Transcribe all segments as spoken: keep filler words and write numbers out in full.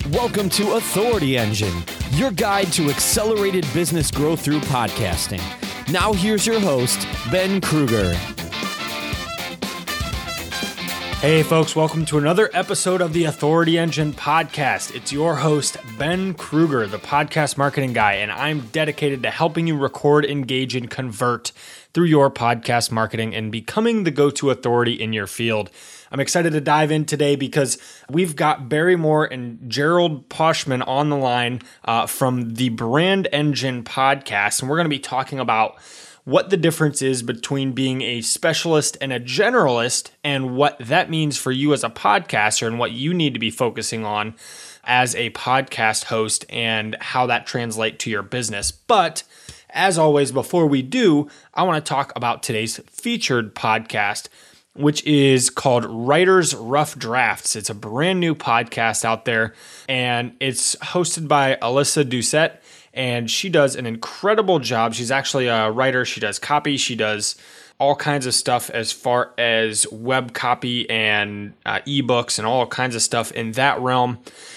Welcome to Authority Engine, your guide to accelerated business growth through podcasting. Now here's your host, Ben Kruger. Hey folks, welcome to another episode of the Authority Engine podcast. It's your host, Ben Kruger, the podcast marketing guy, and I'm dedicated to helping you record, engage, and convert through your podcast marketing and becoming the go-to authority in your field. I'm excited to dive in today because we've got Barry Moore and Gerald Poshman on the line uh, from the Brand Engine podcast, and we're going to be talking about what the difference is between being a specialist and a generalist and what that means for you as a podcaster and what you need to be focusing on as a podcast host and how that translates to your business. But as always, before we do, I want to talk about today's featured podcast, which is called Writer's Rough Drafts. It's a brand new podcast out there, and it's hosted by Alyssa Doucette, and she does an incredible job. She's actually a writer. She does copy. She does all kinds of stuff as far as web copy and uh, ebooks and all kinds of stuff in that realm.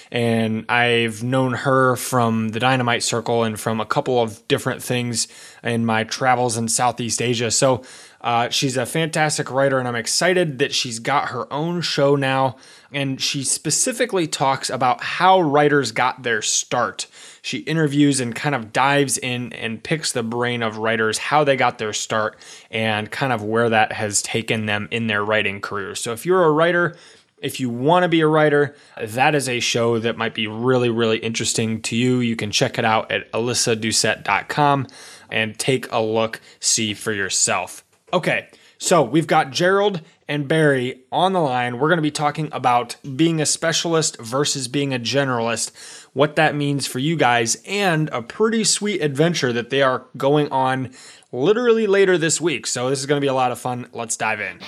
And I've known her from the Dynamite Circle and from a couple of different things in my travels in Southeast Asia. So uh, she's a fantastic writer, and I'm excited that she's got her own show now. And she specifically talks about how writers got their start. She interviews and kind of dives in and picks the brain of writers, how they got their start, and kind of where that has taken them in their writing career. So if you're a writer, if you want to be a writer, that is a show that might be really, really interesting to you. You can check it out at alyssa doucette dot com and take a look, see for yourself. Okay, so we've got Gerald and Barry on the line. We're going to be talking about being a specialist versus being a generalist, what that means for you guys, and a pretty sweet adventure that they are going on literally later this week. So this is going to be a lot of fun. Let's dive in.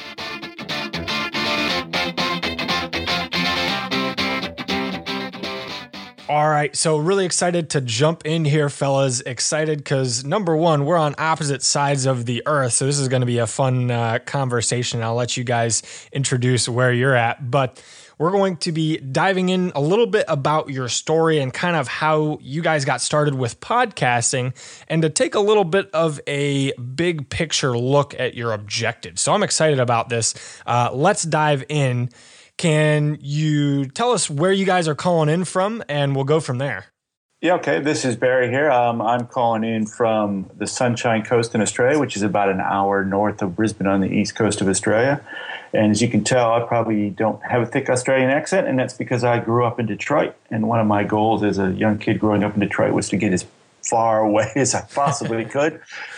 All right, so really excited to jump in here, fellas. Excited because, number one, we're on opposite sides of the earth, so this is going to be a fun uh, conversation. I'll let you guys introduce where you're at, but we're going to be diving in a little bit about your story and kind of how you guys got started with podcasting and to take a little bit of a big picture look at your objectives. So I'm excited about this. Uh, let's dive in. Can you tell us where you guys are calling in from, and we'll go from there? Yeah, okay. This is Barry here. Um, I'm calling in from the Sunshine Coast in Australia, which is about an hour north of Brisbane on the east coast of Australia. And as you can tell, I probably don't have a thick Australian accent, and that's because I grew up in Detroit. And one of my goals as a young kid growing up in Detroit was to get as far away as I possibly could.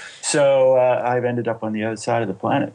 So uh, I've ended up on the other side of the planet.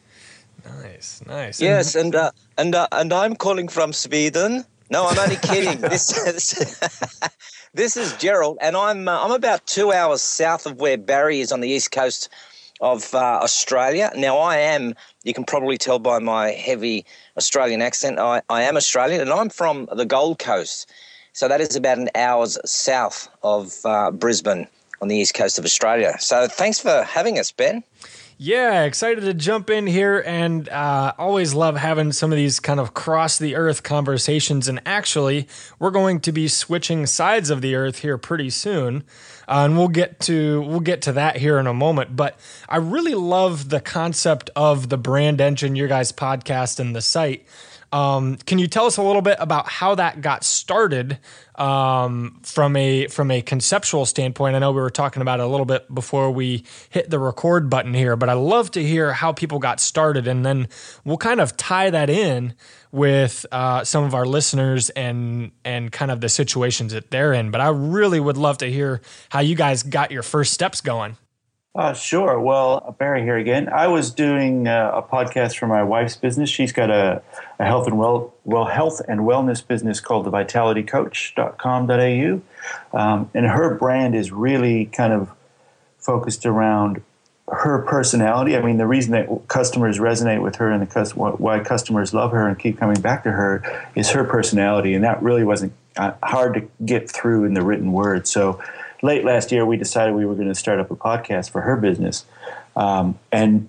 Nice, nice. Yes, and uh, and uh, and I'm calling from Sweden. No, I'm only kidding. this, this this is Gerald, and I'm uh, I'm about two hours south of where Barry is on the east coast of uh, Australia. Now, I am. You can probably tell by my heavy Australian accent. I, I am Australian, and I'm from the Gold Coast. So that is about an hour's south of uh, Brisbane on the east coast of Australia. So thanks for having us, Ben. Yeah, excited to jump in here, and uh, always love having some of these kind of cross the earth conversations. And actually, we're going to be switching sides of the earth here pretty soon, uh, and we'll get to we'll get to that here in a moment. But I really love the concept of the Brand Engine, your guys' podcast, and the site. Um, can you tell us a little bit about how that got started um, from a from a conceptual standpoint? I know we were talking about it a little bit before we hit the record button here, but I love to hear how people got started, and then we'll kind of tie that in with uh, some of our listeners and and kind of the situations that they're in. But I really would love to hear how you guys got your first steps going. Uh, sure. Well, Barry here again. I was doing uh, a podcast for my wife's business. She's got a, a health and well, well health and wellness business called the vitality coach dot com dot a u. Um, and her brand is really kind of focused around her personality. I mean, the reason that customers resonate with her and the why customers love her and keep coming back to her is her personality. And that really wasn't uh, hard to get through in the written word. So late last year, we decided we were going to start up a podcast for her business. Um, and it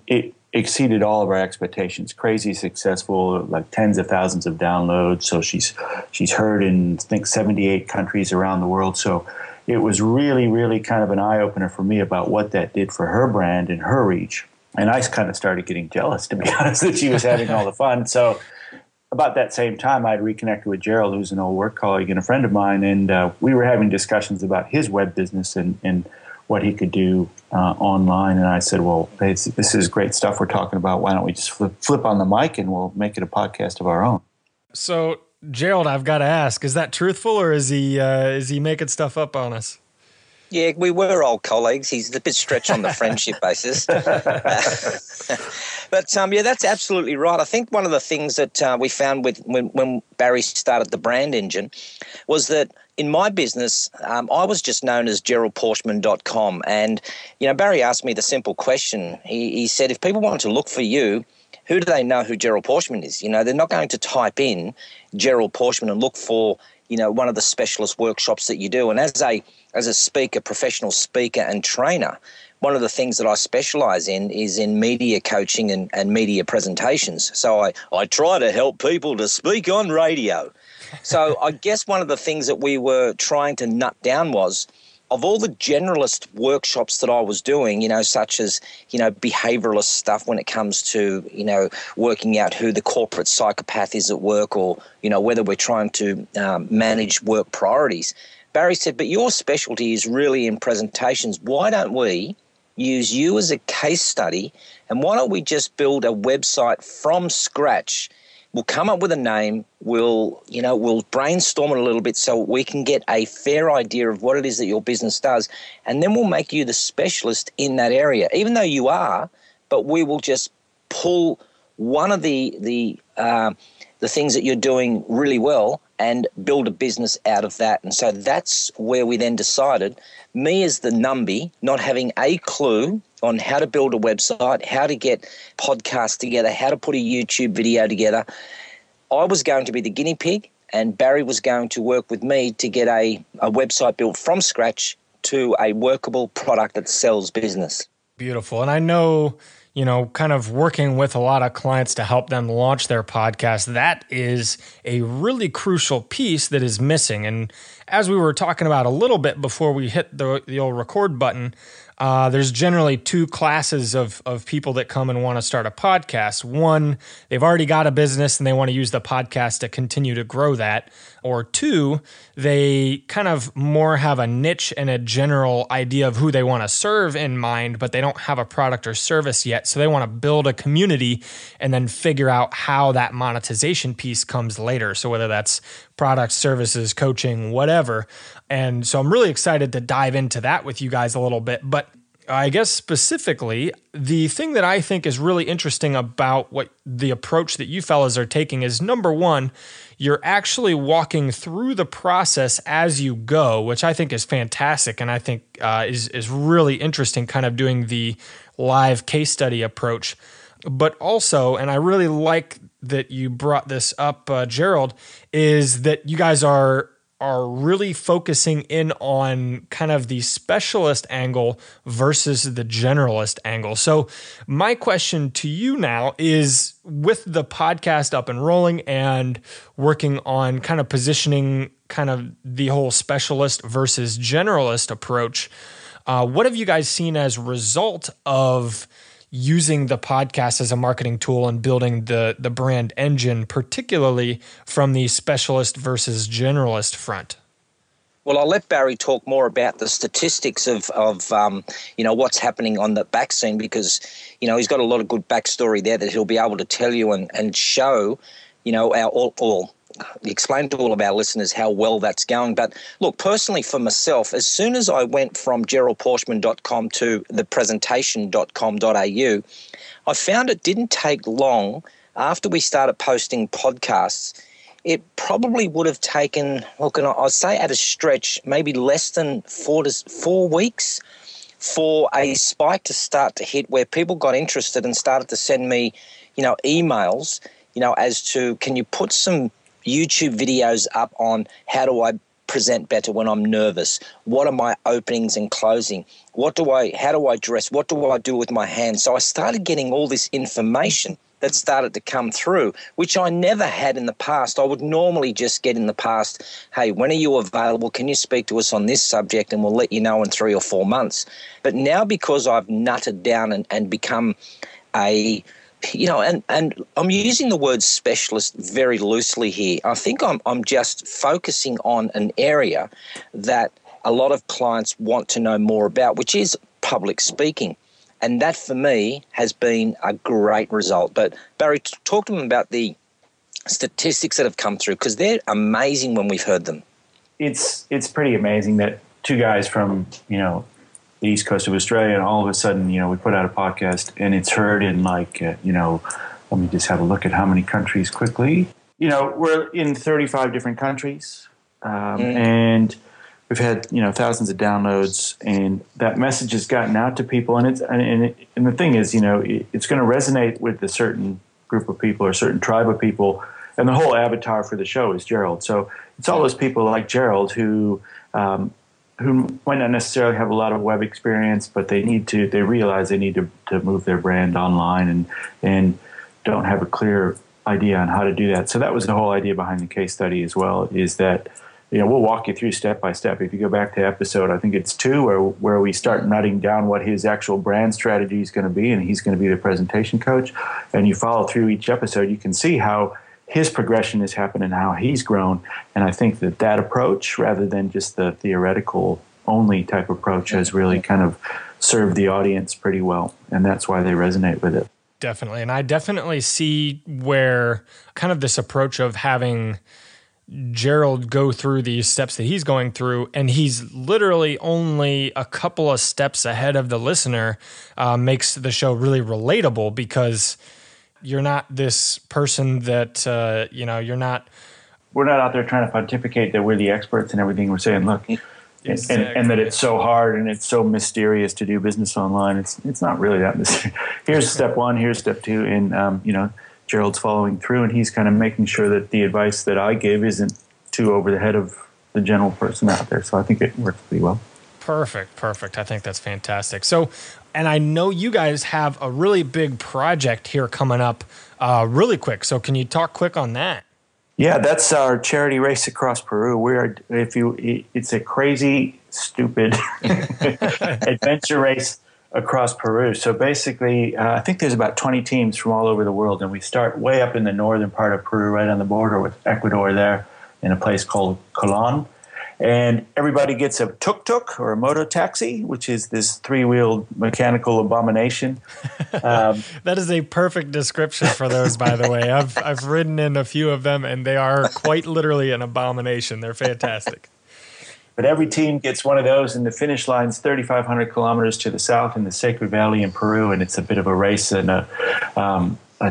exceeded all of our expectations. Crazy successful, like tens of thousands of downloads. So she's she's heard in, I think, seventy-eight countries around the world. So it was really, really kind of an eye-opener for me about what that did for her brand and her reach. And I kind of started getting jealous, to be honest, that she was having all the fun. So about that same time, I'd reconnected with Gerald, who's an old work colleague and a friend of mine, and uh, we were having discussions about his web business and, and what he could do uh, online. And I said, well, this, this is great stuff we're talking about. Why don't we just flip, flip on the mic and we'll make it a podcast of our own? So, Gerald, I've got to ask, is that truthful, or is he uh, is he making stuff up on us? Yeah, we were old colleagues. He's a bit stretched on the friendship basis. But, um, yeah, that's absolutely right. I think one of the things that uh, we found with when, when Barry started the brand engine was that in my business, um, I was just known as Gerald Porschman dot com. And, you know, Barry asked me the simple question. He, he said, if people want to look for you, who do they know who Gerald Porschman is? You know, they're not going to type in Gerald Porschman and look for, you know, one of the specialist workshops that you do. And as a as a speaker, professional speaker and trainer, one of the things that I specialize in is in media coaching and, and media presentations. So I, I try to help people to speak on radio. So I guess one of the things that we were trying to nut down was, of all the generalist workshops that I was doing, you know, such as, you know, behavioralist stuff when it comes to, you know, working out who the corporate psychopath is at work, or, you know, whether we're trying to um, manage work priorities, Barry said, but your specialty is really in presentations. Why don't we use you as a case study, and why don't we just build a website from scratch? We'll come up with a name, we'll, you know, we'll brainstorm it a little bit so we can get a fair idea of what it is that your business does, and then we'll make you the specialist in that area, even though you are, but we will just pull one of the the uh, the things that you're doing really well and build a business out of that. And so that's where we then decided, me as the numbie, not having a clue on how to build a website, how to get podcasts together, how to put a YouTube video together, I was going to be the guinea pig, and Barry was going to work with me to get a, a website built from scratch to a workable product that sells business. Beautiful. And I know, you know, kind of working with a lot of clients to help them launch their podcast, that is a really crucial piece that is missing. And as we were talking about a little bit before we hit the, the old record button, Uh, there's generally two classes of, of people that come and want to start a podcast. One, they've already got a business and they want to use the podcast to continue to grow that. Or two, they kind of more have a niche and a general idea of who they want to serve in mind, but they don't have a product or service yet. So they want to build a community and then figure out how that monetization piece comes later. So whether that's products, services, coaching, whatever. And so I'm really excited to dive into that with you guys a little bit. But I guess specifically, the thing that I think is really interesting about what the approach that you fellas are taking is, number one, you're actually walking through the process as you go, which I think is fantastic. And I think uh, is, is really interesting, kind of doing the live case study approach. But also, and I really like that you brought this up, uh, Gerald, is that you guys are are really focusing in on kind of the specialist angle versus the generalist angle. So my question to you now is, with the podcast up and rolling and working on kind of positioning kind of the whole specialist versus generalist approach, uh, what have you guys seen as a result of using the podcast as a marketing tool and building the the brand engine, particularly from the specialist versus generalist front? Well, I'll let Barry talk more about the statistics of, of um, you know, what's happening on the back scene, because, you know, he's got a lot of good backstory there that he'll be able to tell you and, and show, you know, our all, all explain to all of our listeners how well that's going. But look, personally for myself, as soon as I went from Gerald Porschman dot com to the presentation dot com dot a u, I found it didn't take long after we started posting podcasts. It probably would have taken, look, I'd say at a stretch, maybe less than four to four weeks for a spike to start to hit, where people got interested and started to send me, you know, emails, you know, as to, can you put some YouTube videos up on how do I present better when I'm nervous? What are my openings and closing? What do I, how do I dress? What do I do with my hands? So I started getting all this information that started to come through, which I never had in the past. I would normally just get in the past, hey, when are you available? Can you speak to us on this subject? And we'll let you know in three or four months. But now because I've nutted down and, and become a, you know, and, and I'm using the word specialist very loosely here. I think I'm I'm just focusing on an area that a lot of clients want to know more about, which is public speaking. And that, for me, has been a great result. But, Barry, talk to them about the statistics that have come through, because they're amazing when we've heard them. It's it's pretty amazing that two guys from, you know, the East Coast of Australia, and all of a sudden, you know, we put out a podcast, and it's heard in, like, uh, you know, let me just have a look at how many countries quickly. You know, we're in thirty-five different countries, um, mm. and we've had, you know, thousands of downloads, and that message has gotten out to people. And it's and and, it, and the thing is, you know, it, it's going to resonate with a certain group of people or a certain tribe of people. And the whole avatar for the show is Gerald. So it's all those people like Gerald who um, who might not necessarily have a lot of web experience, but they need to. They realize they need to, to move their brand online, and and don't have a clear idea on how to do that. So that was the whole idea behind the case study as well. Is that, you know, we'll walk you through step by step. If you go back to episode, I think it's two, where where we start nutting down what his actual brand strategy is going to be, and he's going to be the presentation coach. And you follow through each episode, you can see how his progression has happened and how he's grown. And I think that that approach, rather than just the theoretical only type approach, has really kind of served the audience pretty well. And that's why they resonate with it. Definitely. And I definitely see where kind of this approach of having Gerald go through these steps that he's going through, and he's literally only a couple of steps ahead of the listener, uh, makes the show really relatable, because you're not this person that, uh, you know, you're not... We're not out there trying to pontificate that we're the experts and everything. We're saying, look, exactly. and, and that it's so hard and it's so mysterious to do business online. It's it's not really that mysterious. Here's step one, here's step two, and, um, you know, Gerald's following through, and he's kind of making sure that the advice that I give isn't too over the head of the general person out there. So I think it works pretty well. Perfect, perfect. I think that's fantastic. So, and I know you guys have a really big project here coming up uh, really quick. So can you talk quick on that? Yeah, that's our charity race across Peru. We are, if you, it's a crazy, stupid adventure race across Peru. So basically, uh, I think there's about twenty teams from all over the world, and we start way up in the northern part of Peru, right on the border with Ecuador there, in a place called Colón. And everybody gets a tuk-tuk or a moto taxi, which is this three-wheeled mechanical abomination. Um, that is a perfect description for those, by the way. I've I've ridden in a few of them, and they are quite literally an abomination. They're fantastic. But every team gets one of those, and the finish line's thirty-five hundred kilometers to the south in the Sacred Valley in Peru, and it's a bit of a race and a um, a,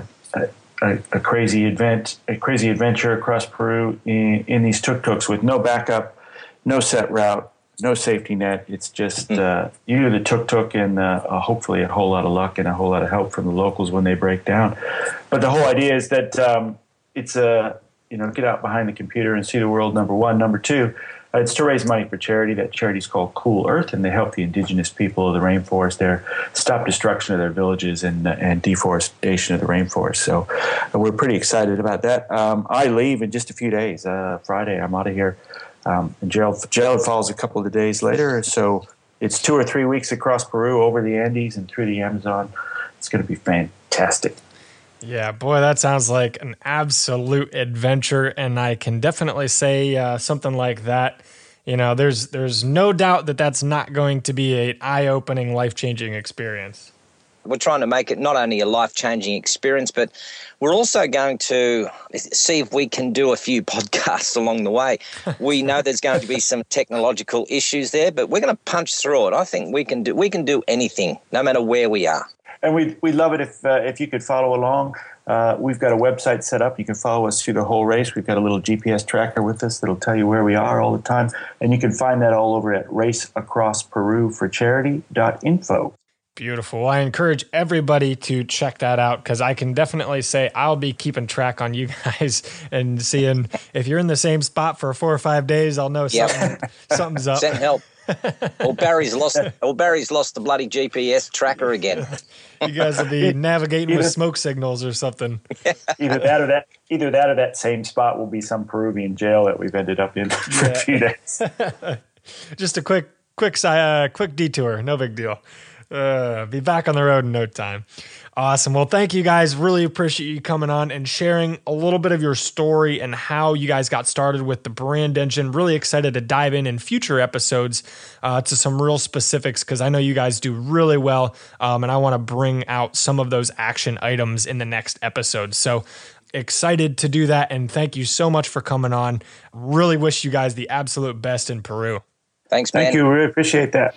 a, a crazy event, a crazy adventure across Peru in, in these tuk-tuks with no backup, no set route, no safety net. It's just uh, you, the tuk-tuk, and uh, hopefully a whole lot of luck and a whole lot of help from the locals when they break down. But the whole idea is that um, it's a, you know, get out behind the computer and see the world, number one. Number two, uh, it's to raise money for charity. That charity is called Cool Earth, and they help the indigenous people of the rainforest there stop destruction of their villages and, uh, and deforestation of the rainforest. So uh, we're pretty excited about that. Um, I leave in just a few days. Uh, Friday, I'm out of here. Um, and Gerald, Gerald follows a couple of days later. So it's two or three weeks across Peru, over the Andes, and through the Amazon. It's going to be fantastic. Yeah, boy, that sounds like an absolute adventure. And I can definitely say uh, something like that. You know, there's there's no doubt that that's not going to be an eye-opening, life-changing experience. We're trying to make it not only a life-changing experience, but we're also going to see if we can do a few podcasts along the way. We know there's going to be some technological issues there, but we're going to punch through it. I think we can do we can do anything, no matter where we are. And we'd, we'd love it if uh, if you could follow along. Uh, we've got a website set up. You can follow us through the whole race. We've got a little G P S tracker with us that'll tell you where we are all the time. And you can find that all over at race across peru for charity dot info. Beautiful. Well, I encourage everybody to check that out because I can definitely say I'll be keeping track on you guys and seeing if you're in the same spot for four or five days, I'll know Yep. something, something's up. Send help. Or Barry's lost. Or Barry's lost the bloody G P S tracker again. You guys will be navigating with smoke signals or something. Either that or that, either that or that same spot will be some Peruvian jail that we've ended up in for Yeah. a few days. Just a quick, quick, si- uh, quick detour. No big deal. Uh, be back on the road in no time. Awesome. Well, thank you guys. Really appreciate you coming on and sharing a little bit of your story and how you guys got started with the brand engine. Really excited to dive in in future episodes uh, to some real specifics because I know you guys do really well. Um, and I want to bring out some of those action items in the next episode. So excited to do that. And thank you so much for coming on. Really wish you guys the absolute best in Peru. Thanks, man. Thank you. We really appreciate that.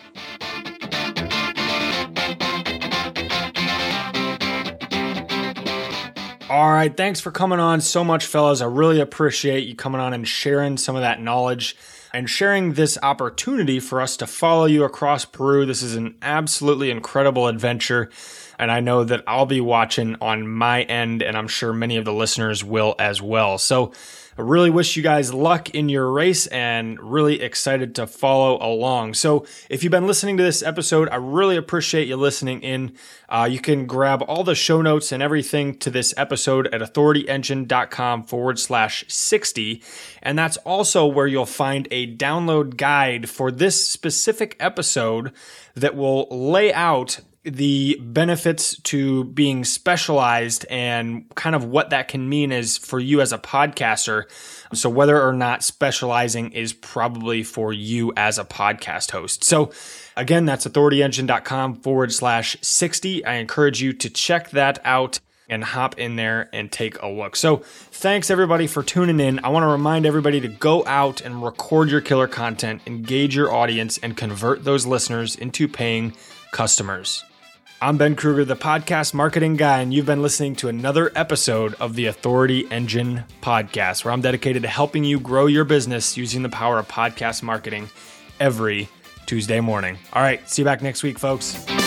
All right. Thanks for coming on so much, fellas. I really appreciate you coming on and sharing some of that knowledge and sharing this opportunity for us to follow you across Peru. This is an absolutely incredible adventure. And I know that I'll be watching on my end, and I'm sure many of the listeners will as well. So I really wish you guys luck in your race and really excited to follow along. So if you've been listening to this episode, I really appreciate you listening in. Uh, you can grab all the show notes and everything to this episode at authorityengine.com forward slash 60. And that's also where you'll find a download guide for this specific episode that will lay out the benefits to being specialized and kind of what that can mean is for you as a podcaster. So whether or not specializing is probably for you as a podcast host. So again, that's authorityengine.com forward slash 60. I encourage you to check that out and hop in there and take a look. So thanks everybody for tuning in. I want to remind everybody to go out and record your killer content, engage your audience, and convert those listeners into paying customers. I'm Ben Kruger, the podcast marketing guy, and you've been listening to another episode of the Authority Engine podcast, where I'm dedicated to helping you grow your business using the power of podcast marketing every Tuesday morning. All right, see you back next week, folks.